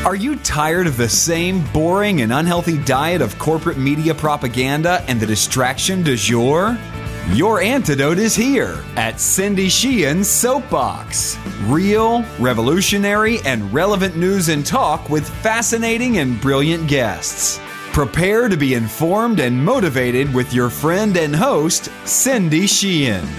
Are you tired of the same boring and unhealthy diet of corporate media propaganda and the distraction du jour? Your antidote is here at Cindy Sheehan's Soapbox. Real, revolutionary, and relevant news and talk with fascinating and brilliant guests. Prepare to be informed and motivated with your friend and host, Cindy Sheehan.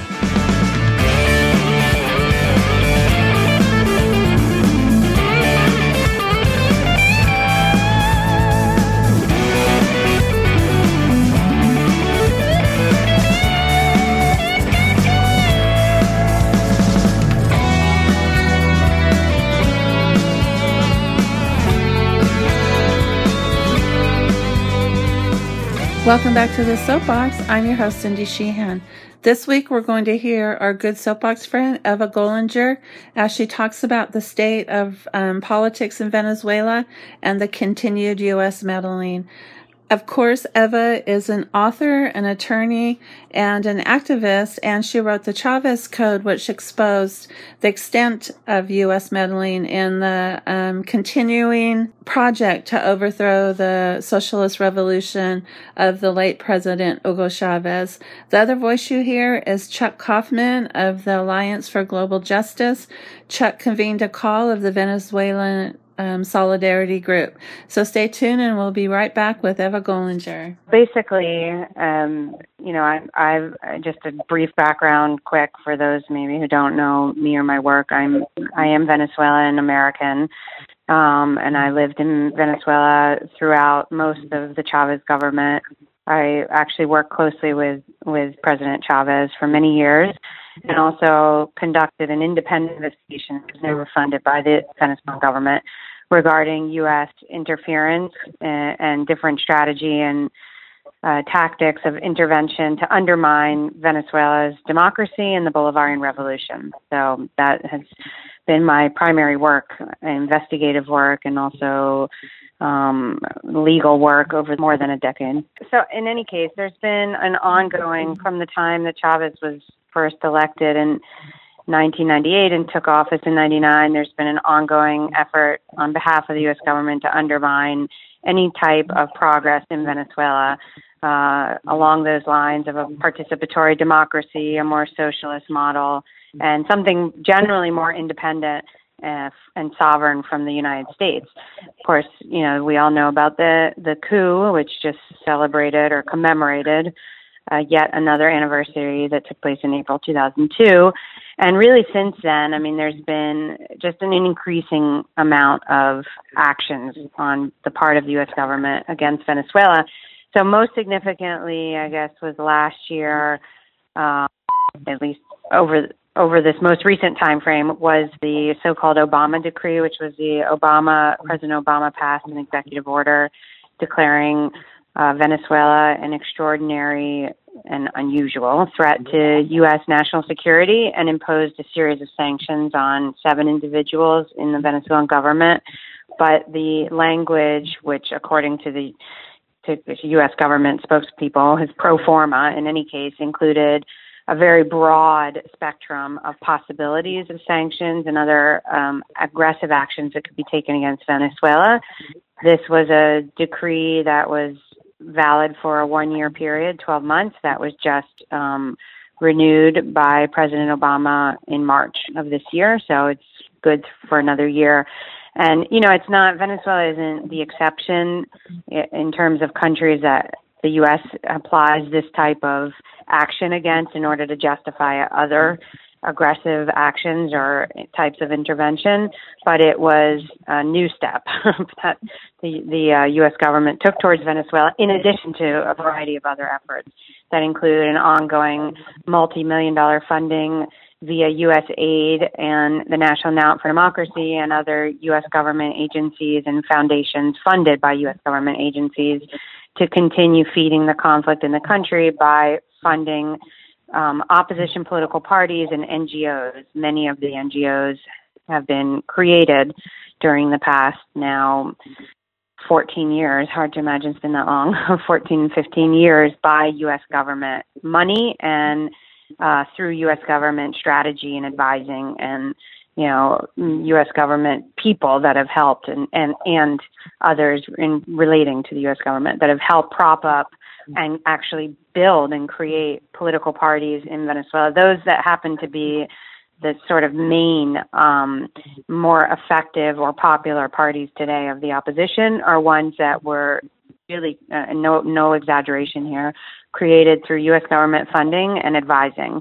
Welcome back to the Soapbox. I'm your host, Cindy Sheehan. This week, we're going to hear our good Soapbox friend, Eva Gollinger, as she talks about the state of politics in Venezuela and the continued U.S. meddling. Of course, Eva is an author, an attorney, and an activist, and she wrote the Chavez Code, which exposed the extent of U.S. meddling in the continuing project to overthrow the socialist revolution of the late President Hugo Chavez. The other voice you hear is Chuck Kaufman of the Alliance for Global Justice. Chuck convened a call of the Venezuelan Solidarity Group. So stay tuned and we'll be right back with Eva Gollinger. Basically, I've just a brief background quick for those maybe who don't know me or my work. I am Venezuelan American, and I lived in Venezuela throughout most of the Chavez government. I actually worked closely with President Chavez for many years, and also conducted an independent investigation because they were funded by the Venezuelan government regarding U.S. interference and different strategy and tactics of intervention to undermine Venezuela's democracy and the Bolivarian Revolution. So that has been my primary work, investigative work, and also legal work over more than a decade. So in any case, there's been an ongoing, from the time that Chavez was first elected in 1998 and took office in 99, there's been an ongoing effort on behalf of the U.S. government to undermine any type of progress in Venezuela along those lines of a participatory democracy, a more socialist model, and something generally more independent and sovereign from the United States. Of course, we all know about the coup, which just celebrated or commemorated yet another anniversary that took place in April 2002. And really since then, there's been just an increasing amount of actions on the part of the U.S. government against Venezuela. So most significantly, I guess, was last year, at least over this most recent time frame, was the so-called Obama decree, which was President Obama passed an executive order declaring Venezuela an extraordinary and unusual threat to U.S. national security, and imposed a series of sanctions on 7 individuals in the Venezuelan government. But the language, which according to the U.S. government spokespeople, his pro forma in any case, included a very broad spectrum of possibilities of sanctions and other aggressive actions that could be taken against Venezuela. This was a decree that was valid for a 1-year period, 12 months, that was just renewed by President Obama in March of this year. So it's good for another year. And, Venezuela isn't the exception in terms of countries that the U.S. applies this type of action against in order to justify other aggressive actions or types of intervention, but it was a new step that the U.S. government took towards Venezuela, in addition to a variety of other efforts that include an ongoing multi-million-dollar funding via U.S. aid and the National Endowment for Democracy and other U.S. government agencies and foundations funded by U.S. government agencies to continue feeding the conflict in the country by funding opposition political parties and NGOs. Many of the NGOs have been created during the past now 14 years, hard to imagine it's been that long, 14, 15 years by U.S. government money and through U.S. government strategy and advising and U.S. government people that have helped and others in relating to the U.S. government that have helped prop up and actually build and create political parties in Venezuela. Those that happen to be the sort of main, more effective or popular parties today of the opposition are ones that were really, no exaggeration here, created through U.S. government funding and advising,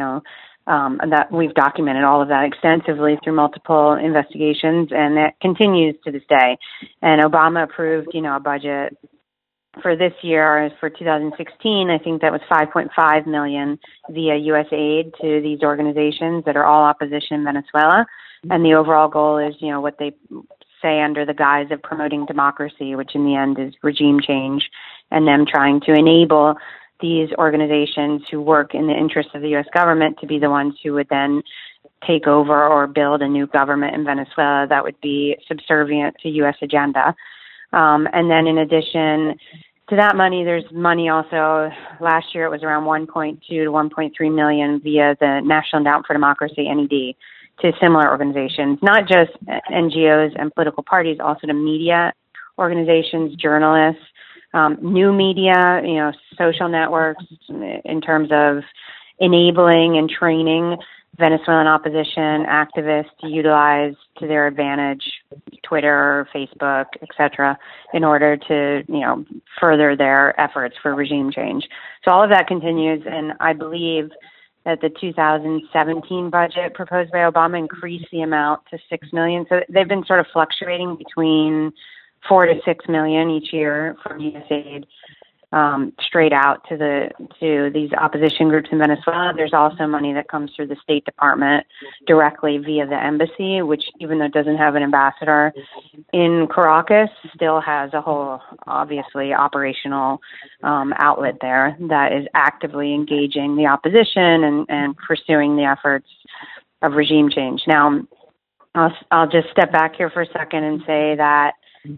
and that we've documented all of that extensively through multiple investigations, and that continues to this day. And Obama approved, a budget for this year, for 2016, I think that was $5.5 million via U.S. aid to these organizations that are all opposition in Venezuela. And the overall goal is, what they say under the guise of promoting democracy, which in the end is regime change, and them trying to enable these organizations who work in the interest of the U.S. government to be the ones who would then take over or build a new government in Venezuela that would be subservient to U.S. agenda. And then in addition to that money, there's money also, last year it was around 1.2 to 1.3 million via the National Endowment for Democracy, NED, to similar organizations, not just NGOs and political parties, also to media organizations, journalists, new media, social networks, in terms of enabling and training Venezuelan opposition activists to utilize to their advantage Twitter, Facebook, etc., in order to, further their efforts for regime change. So all of that continues, and I believe that the 2017 budget proposed by Obama increased the amount to $6 million. So they've been sort of fluctuating between $4 to $6 million each year from USAID straight out to these opposition groups in Venezuela. There's also money that comes through the State Department directly via the embassy, which, even though it doesn't have an ambassador in Caracas, still has a whole, obviously, operational outlet there that is actively engaging the opposition and pursuing the efforts of regime change. Now, I'll just step back here for a second and say that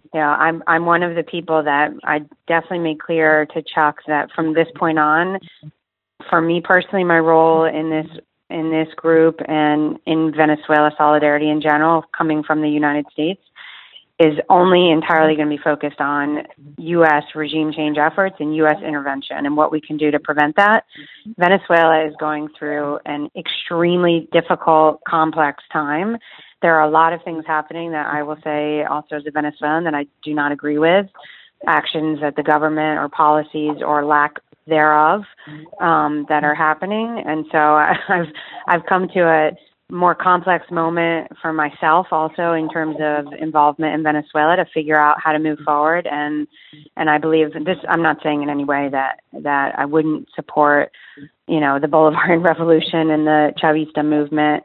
I'm one of the people that I definitely made clear to Chuck that from this point on, for me personally, my role in this group and in Venezuela solidarity in general, coming from the United States, is only entirely going to be focused on U.S. regime change efforts and U.S. intervention and what we can do to prevent that. Venezuela is going through an extremely difficult, complex time. There are a lot of things happening that I will say also as a Venezuelan that I do not agree with, actions that the government or policies or lack thereof that are happening. And so I've come to a more complex moment for myself also in terms of involvement in Venezuela to figure out how to move forward. And I believe this, I'm not saying in any way that I wouldn't support, the Bolivarian Revolution and the Chavista movement.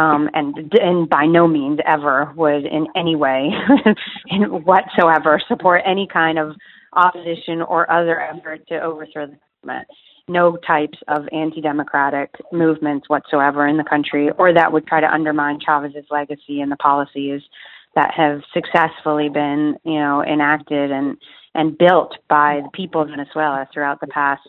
And by no means ever would in any way whatsoever support any kind of opposition or other effort to overthrow the government. No types of anti-democratic movements whatsoever in the country, or that would try to undermine Chavez's legacy and the policies that have successfully been, enacted and built by the people of Venezuela throughout the past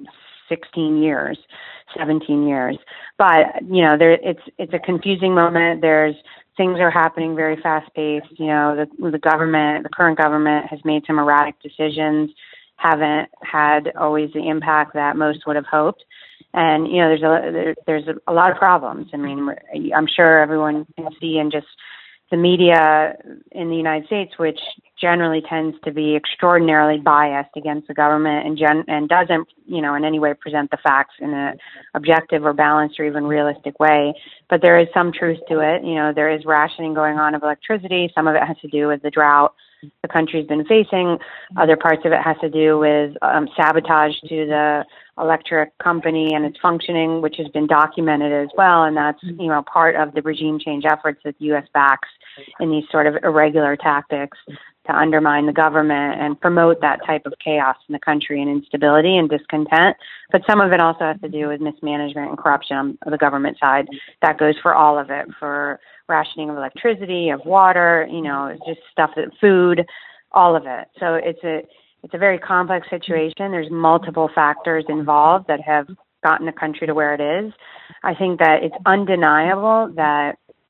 16 years, 17 years. But, it's a confusing moment. Things are happening very fast paced. The current government has made some erratic decisions, haven't had always the impact that most would have hoped. And, there's a lot of problems. I mean, I'm sure everyone can see in just the media in the United States, which generally tends to be extraordinarily biased against the government and doesn't, in any way present the facts in an objective or balanced or even realistic way. But there is some truth to it. There is rationing going on of electricity. Some of it has to do with the drought the country's been facing. Other parts of it has to do with sabotage to the electric company and its functioning, which has been documented as well. And that's, part of the regime change efforts that the U.S. backs in these sort of irregular tactics to undermine the government and promote that type of chaos in the country and instability and discontent. But some of it also has to do with mismanagement and corruption on the government side. That goes for all of it, for rationing of electricity, of water, just stuff, food, all of it. So it's a very complex situation. There's multiple factors involved that have gotten the country to where it is. I think that it's undeniable that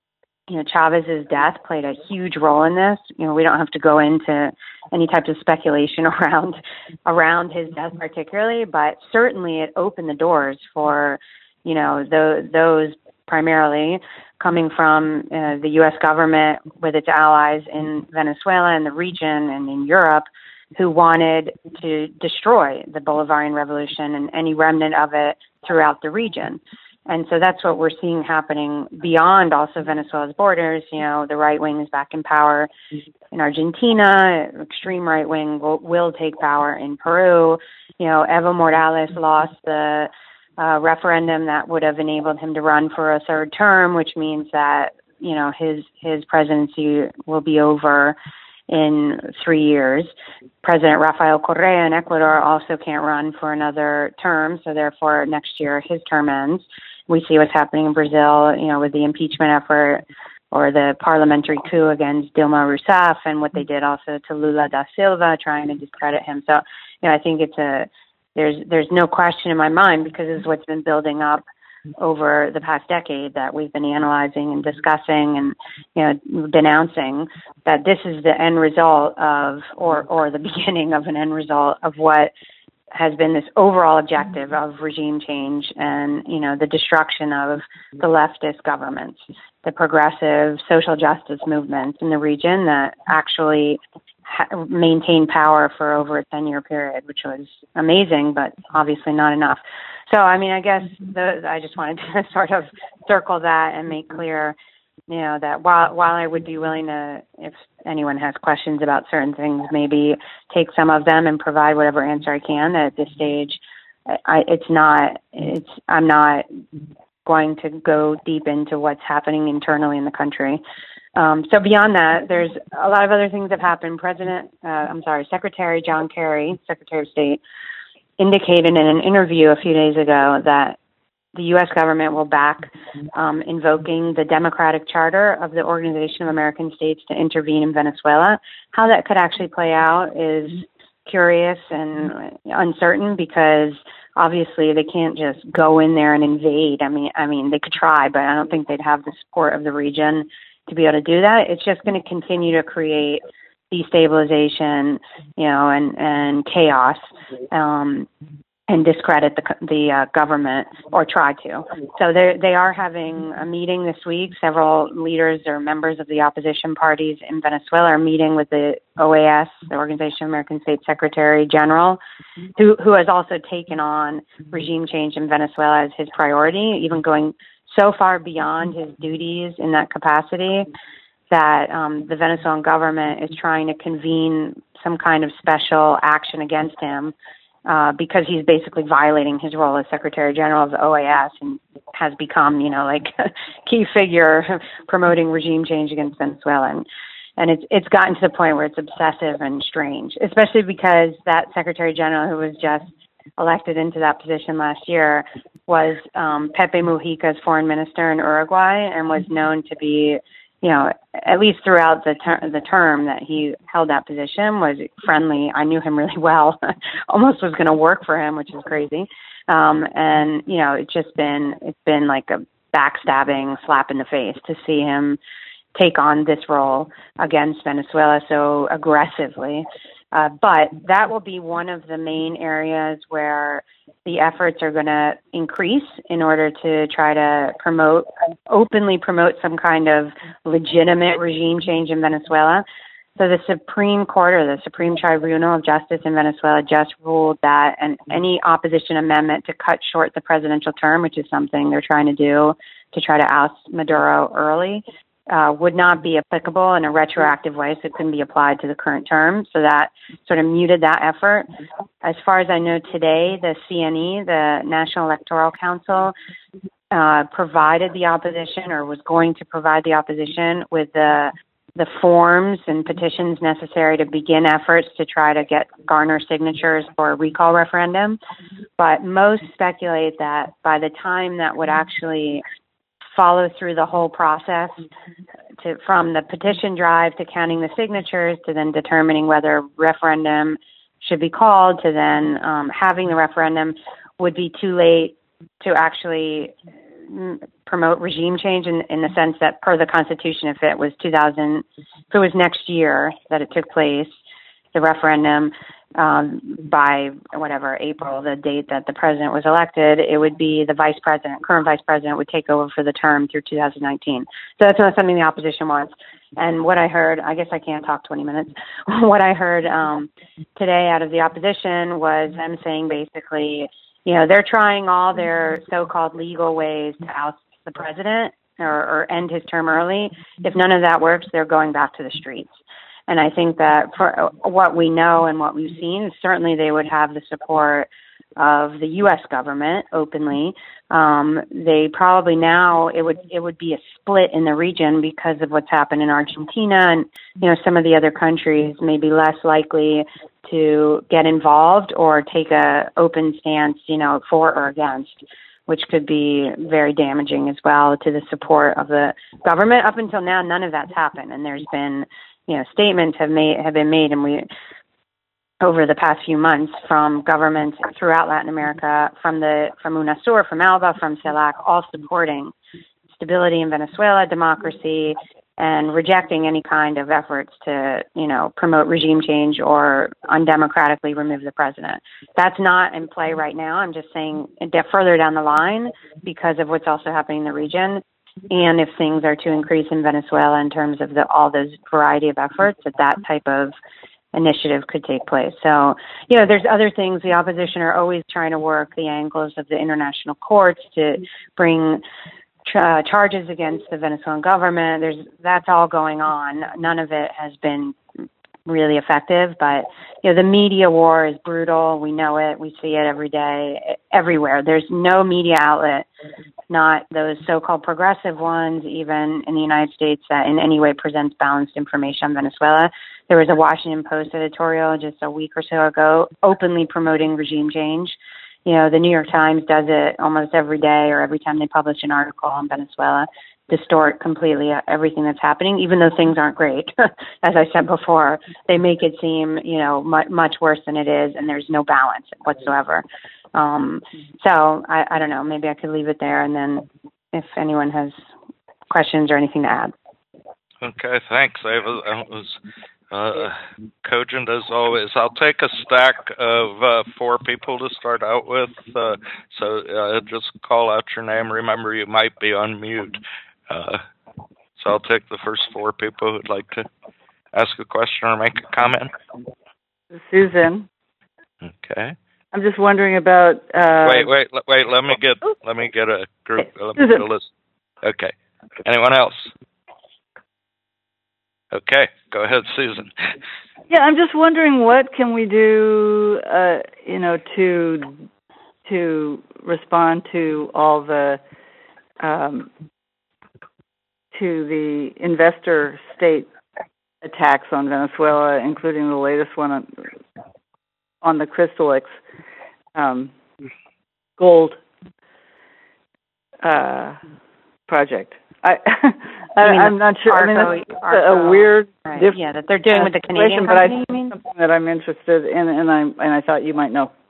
Chavez's death played a huge role in this. We don't have to go into any types of speculation around his death particularly, but certainly it opened the doors for, those primarily coming from the U.S. government with its allies in Venezuela and the region and in Europe, who wanted to destroy the Bolivarian Revolution and any remnant of it throughout the region. And so that's what we're seeing happening beyond also Venezuela's borders. The right wing is back in power in Argentina. Extreme right wing will take power in Peru. Evo Morales lost the referendum that would have enabled him to run for a third term, which means that, his presidency will be over in 3 years. President Rafael Correa in Ecuador also can't run for another term, so therefore next year his term ends. We see what's happening in Brazil, with the impeachment effort or the parliamentary coup against Dilma Rousseff, and what they did also to Lula da Silva, trying to discredit him. So, I think there's no question in my mind, because it's what's been building up over the past decade that we've been analyzing and discussing and, denouncing, that this is the end result of, or the beginning of an end result of what has been this overall objective of regime change and, the destruction of the leftist governments, the progressive social justice movements in the region that actually maintained power for over a 10-year period, which was amazing, but obviously not enough. So, I guess I just wanted to sort of circle that and make clear, that while I would be willing to, if anyone has questions about certain things, maybe take some of them and provide whatever answer I can, that at this stage, I'm not going to go deep into what's happening internally in the country. So beyond that, there's a lot of other things that have happened. Secretary John Kerry, Secretary of State, indicated in an interview a few days ago that the U.S. government will back invoking the democratic charter of the Organization of American States to intervene in Venezuela. How that could actually play out is curious and uncertain, because obviously they can't just go in there and invade. I mean, they could try, but I don't think they'd have the support of the region to be able to do that. It's just going to continue to create destabilization, and chaos, and discredit the government, or try to. So they are having a meeting this week. Several leaders or members of the opposition parties in Venezuela are meeting with the OAS, the Organization of American States Secretary General, who has also taken on regime change in Venezuela as his priority, even going so far beyond his duties in that capacity that the Venezuelan government is trying to convene some kind of special action against him, because he's basically violating his role as Secretary General of the OAS and has become, a key figure promoting regime change against Venezuela. And it's gotten to the point where it's obsessive and strange, especially because that Secretary General, who was just elected into that position last year, was Pepe Mujica's foreign minister in Uruguay, and was known to be, at least throughout the term that he held that position, was friendly. I knew him really well, almost was going to work for him, which is crazy. And it's been like a backstabbing slap in the face to see him take on this role against Venezuela so aggressively. But that will be one of the main areas where the efforts are going to increase in order to try to openly promote some kind of legitimate regime change in Venezuela. So the Supreme Court, or the Supreme Tribunal of Justice in Venezuela, just ruled that any opposition amendment to cut short the presidential term, which is something they're trying to do to try to oust Maduro early, would not be applicable in a retroactive way, so it couldn't be applied to the current term. So that sort of muted that effort. As far as I know today, the CNE, the National Electoral Council, provided the opposition, or was going to provide the opposition with the forms and petitions necessary to begin efforts to try to garner signatures for a recall referendum. But most speculate that by the time that would actually follow through the whole process, from the petition drive to counting the signatures to then determining whether referendum should be called to then having the referendum, would be too late to actually promote regime change in the sense that per the Constitution, if it was next year that it took place, the referendum, by whatever, April, the date that the president was elected, it would be the current vice president would take over for the term through 2019. So that's not something the opposition wants. And what I heard, I guess I can't talk 20 minutes, what I heard today out of the opposition was them saying basically, they're trying all their so-called legal ways to oust the president or end his term early. If none of that works, they're going back to the streets. And I think that for what we know and what we've seen, certainly they would have the support of the U.S. government openly. They probably now it would be a split in the region because of what's happened in Argentina, and some of the other countries may be less likely to get involved or take a open stance, for or against, which could be very damaging as well to the support of the government. Up until now, none of that's happened, and there's been statements have been made, and over the past few months from governments throughout Latin America, from UNASUR, from ALBA, from CELAC, all supporting stability in Venezuela, democracy, and rejecting any kind of efforts to, promote regime change or undemocratically remove the president. That's not in play right now. I'm just saying further down the line because of what's also happening in the region. And if things are to increase in Venezuela in terms of all those variety of efforts, that type of initiative could take place. So, there's other things. The opposition are always trying to work the angles of the international courts to bring charges against the Venezuelan government. That's all going on. None of it has been really effective, but the media war is brutal. We know it. We see it every day, everywhere. There's no media outlet, not those so-called progressive ones, even in the United States, that in any way presents balanced information on Venezuela. There was a Washington Post editorial just a week or so ago openly promoting regime change. The New York Times does it almost every day or every time they publish an article on Venezuela, distort completely everything that's happening, even though things aren't great. As I said before, they make it seem, much worse than it is, and there's no balance whatsoever. So I don't know, maybe I could leave it there, and then if anyone has questions or anything to add. Okay, thanks, Ava. That was cogent as always. I'll take a stack of 4 people to start out with. So just call out your name. Remember, you might be on mute. So I'll take the first 4 people who'd like to ask a question or make a comment. Susan. Okay. I'm just wondering about. Wait. Let me get a group. Let me get a list. Okay. Anyone else? Okay, go ahead, Susan. Yeah, I'm just wondering what can we do, to respond to all the investor state attacks on Venezuela, including the latest one on the Crystalix gold project. I'm not sure. Arco, a weird, right. Yeah, that they're doing with the Canadian company. But something that I'm interested in, and I thought you might know.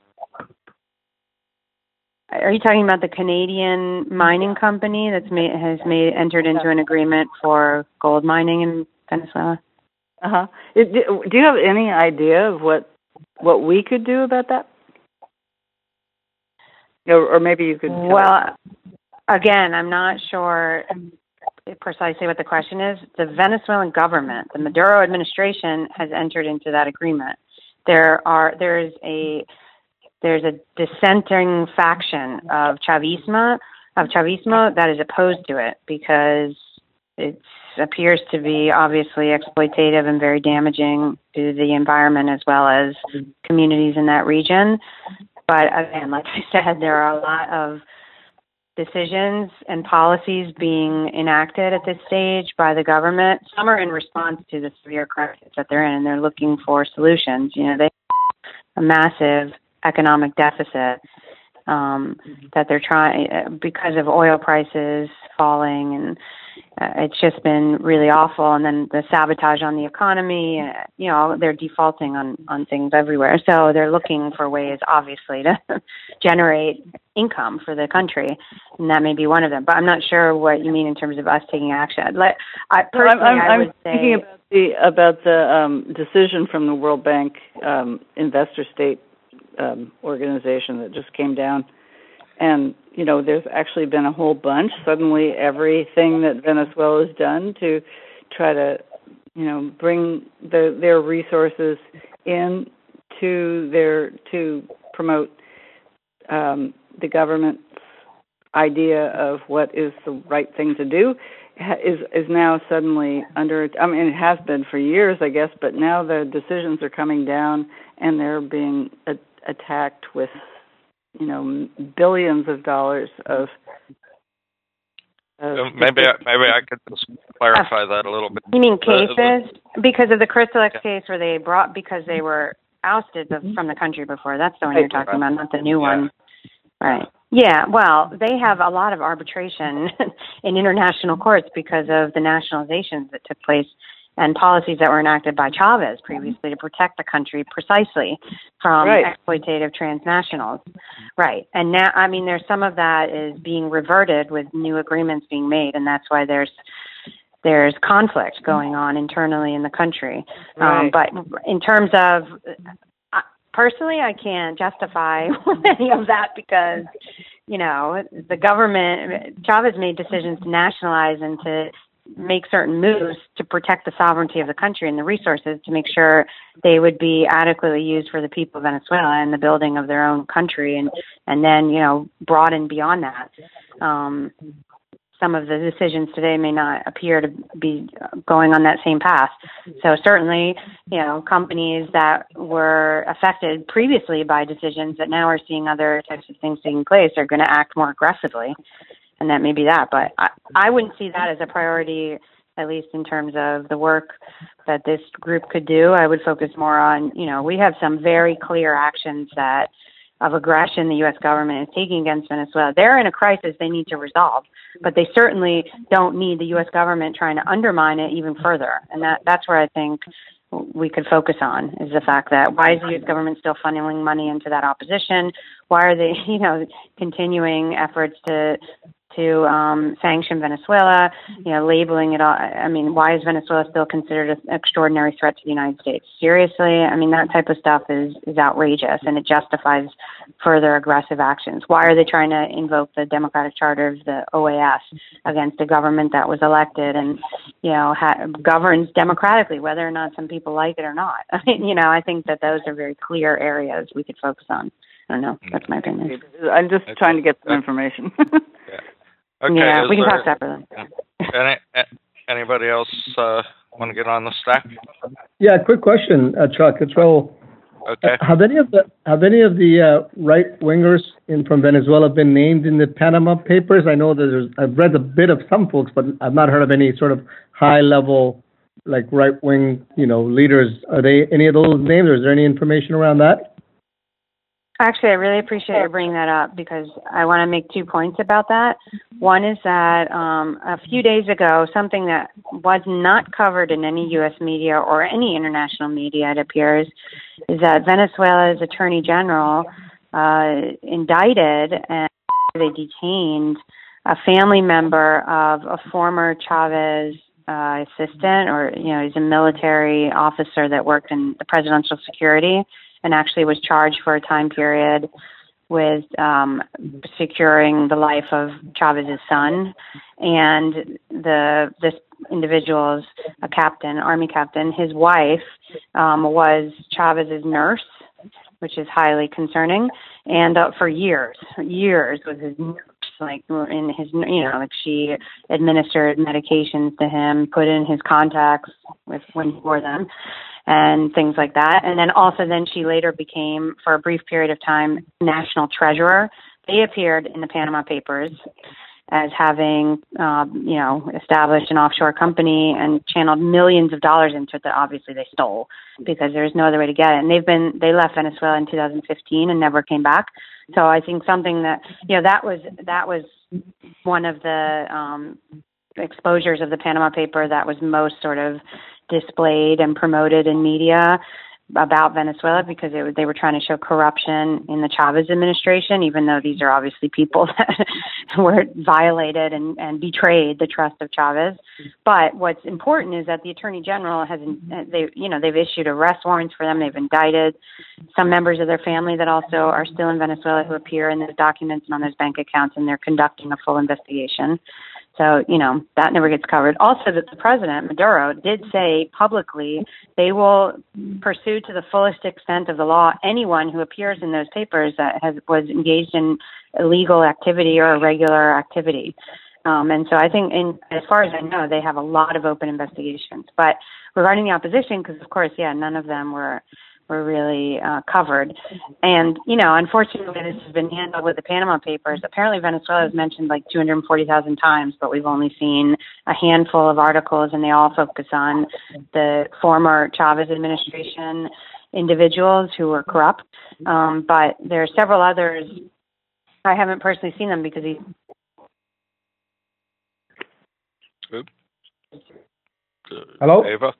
Are you talking about the Canadian mining company that's entered into an agreement for gold mining in Venezuela? Do you have any idea of what we could do about that? Or maybe you could. Well, again, I'm not sure precisely what the question is. The Venezuelan government, the Maduro administration, has entered into that agreement. There's a dissenting faction of Chavismo that is opposed to it because it appears to be obviously exploitative and very damaging to the environment as well as communities in that region. But again, like I said, there are a lot of decisions and policies being enacted at this stage by the government. Some are in response to the severe crisis that they're in, and they're looking for solutions. They have a massive economic deficit that they're trying because of oil prices falling, and it's just been really awful. And then the sabotage on the economy, they're defaulting on things everywhere. So they're looking for ways, obviously, to generate income for the country, and that may be one of them. But I'm not sure what you mean in terms of us taking action. I would say thinking about the decision from the World Bank investor state organization that just came down, and there's actually been a whole bunch. Suddenly, everything that Venezuela has done to try to bring their resources in to promote the government's idea of what is the right thing to do is now suddenly under. I mean, it has been for years, I guess, but now the decisions are coming down and they're being attacked with billions of dollars of. Maybe I could just clarify that a little bit. You mean cases? Because of the Crystalex case where they brought, because they were ousted from the country before. That's the one you're talking about, not the new one. Right. Yeah, well, they have a lot of arbitration in international courts because of the nationalizations that took place and policies that were enacted by Chavez previously to protect the country precisely from exploitative transnationals. Right. And now, I mean, there's some of that is being reverted with new agreements being made, and that's why there's conflict going on internally in the country. Right. But in terms of, personally, I can't justify any of that because, the government, Chavez made decisions to nationalize and to make certain moves to protect the sovereignty of the country and the resources to make sure they would be adequately used for the people of Venezuela and the building of their own country, and then, broaden beyond that. Some of the decisions today may not appear to be going on that same path. So certainly, companies that were affected previously by decisions that now are seeing other types of things taking place are going to act more aggressively. And that may be that. But I wouldn't see that as a priority, at least in terms of the work that this group could do. I would focus more on, we have some very clear actions of aggression the U.S. government is taking against Venezuela. They're in a crisis they need to resolve, but they certainly don't need the U.S. government trying to undermine it even further. And that's where I think we could focus on, is the fact that why is the U.S. government still funneling money into that opposition? Why are they, continuing efforts to sanction Venezuela, labeling it all. I mean, why is Venezuela still considered an extraordinary threat to the United States? Seriously? I mean, that type of stuff is outrageous, and it justifies further aggressive actions. Why are they trying to invoke the democratic charter of the OAS against a government that was elected and, governs democratically, whether or not some people like it or not? I mean, I think that those are very clear areas we could focus on. I don't know. That's my opinion. I'm just trying to get some information. Okay, yeah, we can talk separately. Anybody else want to get on the stack? Yeah, quick question, Chuck. It's Raul. Okay. Have any of the right wingers from Venezuela been named in the Panama Papers? I know that I've read a bit of some folks, but I've not heard of any sort of high level, like right wing, leaders. Are they any of those names, or is there any information around that? Actually, I really appreciate you bringing that up because I want to make 2 points about that. One is that a few days ago, something that was not covered in any U.S. media or any international media, it appears, is that Venezuela's Attorney General indicted and they detained a family member of a former Chavez assistant, or, he's a military officer that worked in the presidential security, and actually was charged for a time period with securing the life of Chavez's son. And this individual's a captain, Army captain. His wife was Chavez's nurse, which is highly concerning. And for years was his nurse. Like in his, she administered medications to him, put in his contacts when he wore them, and things like that. And then she later became, for a brief period of time, national treasurer. They appeared in the Panama Papers as having, established an offshore company and channeled millions of dollars into it that obviously they stole because there's no other way to get it. And they left Venezuela in 2015 and never came back. So I think something that, that was one of the exposures of the Panama paper that was most sort of displayed and promoted in media. about Venezuela because they were trying to show corruption in the Chavez administration, even though these are obviously people that were violated and betrayed the trust of Chavez. But what's important is that the Attorney General they've issued arrest warrants for them. They've indicted some members of their family that also are still in Venezuela who appear in those documents and on those bank accounts, and they're conducting a full investigation. So, that never gets covered. Also, that the president, Maduro, did say publicly they will pursue to the fullest extent of the law anyone who appears in those papers that was engaged in illegal activity or irregular activity. And so I think, as far as I know, they have a lot of open investigations. But regarding the opposition, because, of course, none of them were really covered. And, unfortunately, this has been handled with the Panama Papers. Apparently, Venezuela is mentioned like 240,000 times, but we've only seen a handful of articles, and they all focus on the former Chavez administration individuals who were corrupt. But there are several others. I haven't personally seen them because Hello? Ava?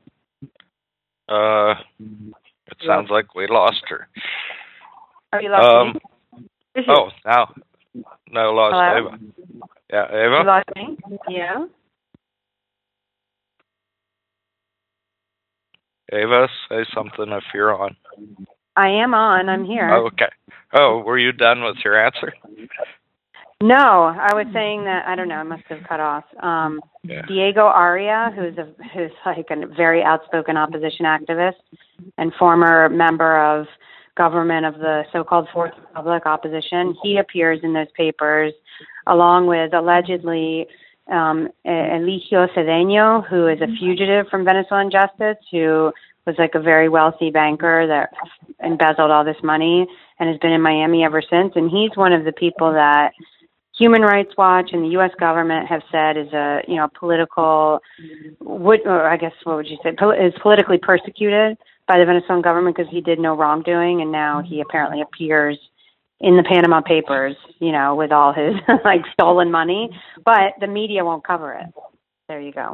It sounds like we lost her. Are you lost me? No, lost Hello? Ava. Yeah, Ava? You lost me? Yeah. Ava, say something if you're on. I am on. I'm here. Oh, okay. Oh, were you done with your answer? No, I was saying that, I don't know, I must have cut off. Diego Aria, who's like a very outspoken opposition activist and former member of government of the so-called Fourth Republic opposition, he appears in those papers along with allegedly Eligio Cedeno, who is a fugitive from Venezuelan justice, who was like a very wealthy banker that embezzled all this money and has been in Miami ever since. And he's one of the people that Human Rights Watch and the U.S. government have said is a political, is politically persecuted by the Venezuelan government because he did no wrongdoing, and now he apparently appears in the Panama Papers, with all his like stolen money, but the media won't cover it. There you go.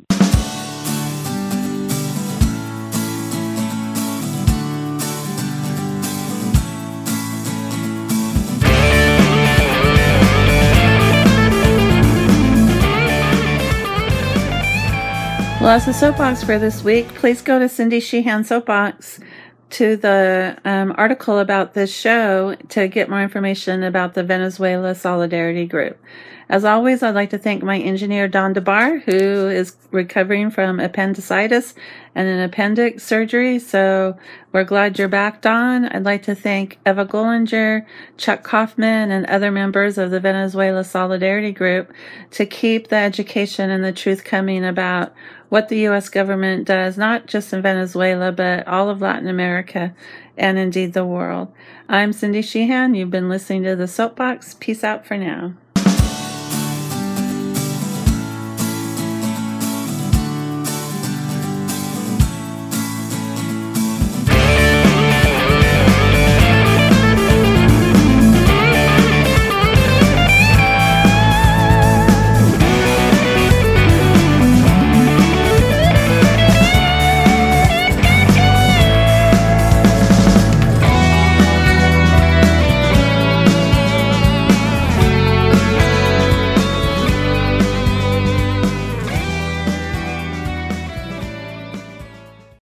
Well, that's the soapbox for this week. Please go to Cindy Sheehan Soapbox to the article about this show to get more information about the Venezuela Solidarity Group. As always, I'd like to thank my engineer, Don DeBar, who is recovering from appendicitis and an appendix surgery. So we're glad you're back, Don. I'd like to thank Eva Gollinger, Chuck Kaufman, and other members of the Venezuela Solidarity Group to keep the education and the truth coming about what the U.S. government does, not just in Venezuela, but all of Latin America and indeed the world. I'm Cindy Sheehan. You've been listening to The Soapbox. Peace out for now.